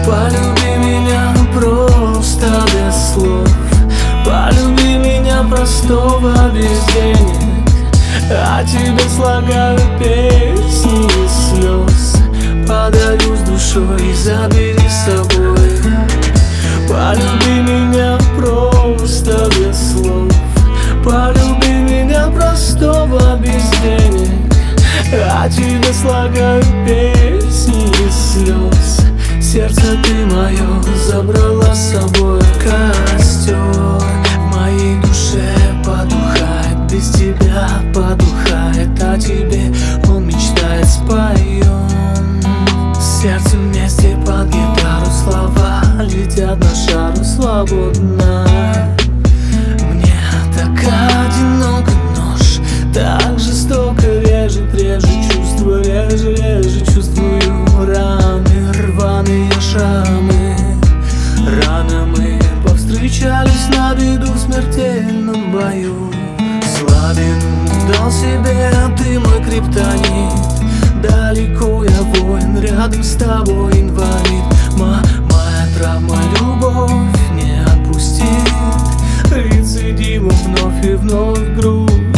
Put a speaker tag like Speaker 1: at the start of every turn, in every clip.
Speaker 1: Полюби меня просто без слов, полюби меня простого без денег. О тебе слагаю песни из слез, подарю с душой и забери с собой. Полюби меня просто без слов, полюби меня простого без денег. О тебе слагаю песни из слез, сердце ты мое забрала с собой. Костер в моей душе потухает, без тебя потухает, о тебе он мечтает, споем. Сердце вместе под гитару, слова летят на шару свободно. Мне так одиноко, нож так жестоко режет, чувства, реже чувствую раны, рваные шрамы. Рано мы повстречались на беду в смертельном бою. Слабину дал себе ты, мой криптонит. Далеко я воин, рядом с тобой инвалид. Моя травма, любовь не отпустит. Рецидивом вновь и вновь грустит.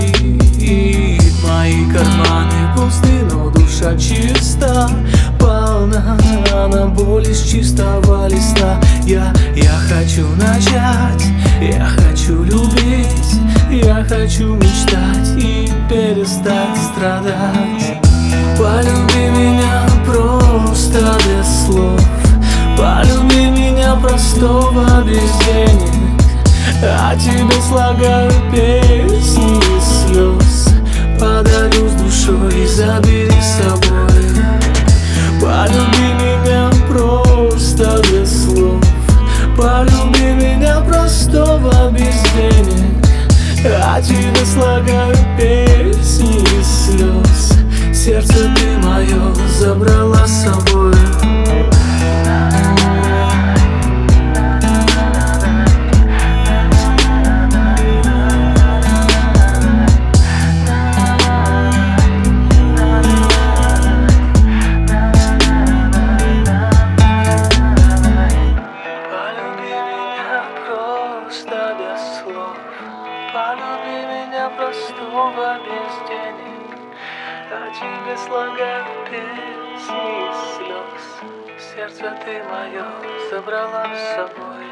Speaker 1: Мои карманы пусты, но душа чиста, полна на боль из чистого листа. Я хочу начать, я хочу любить, я хочу мечтать и перестать страдать. Полюби меня просто без слов, полюби меня простого без денег. О тебе слагаю песни из слез, подарю с душой и забери с собой. Полюби меня просто без слов, полюби меня простого без денег. О тебе слагаю песни из слез, сердце ты мое забрала с собой. Полюби меня простого без денег. О тебе слагаю песни из слез, сердце ты мое забрала с собой.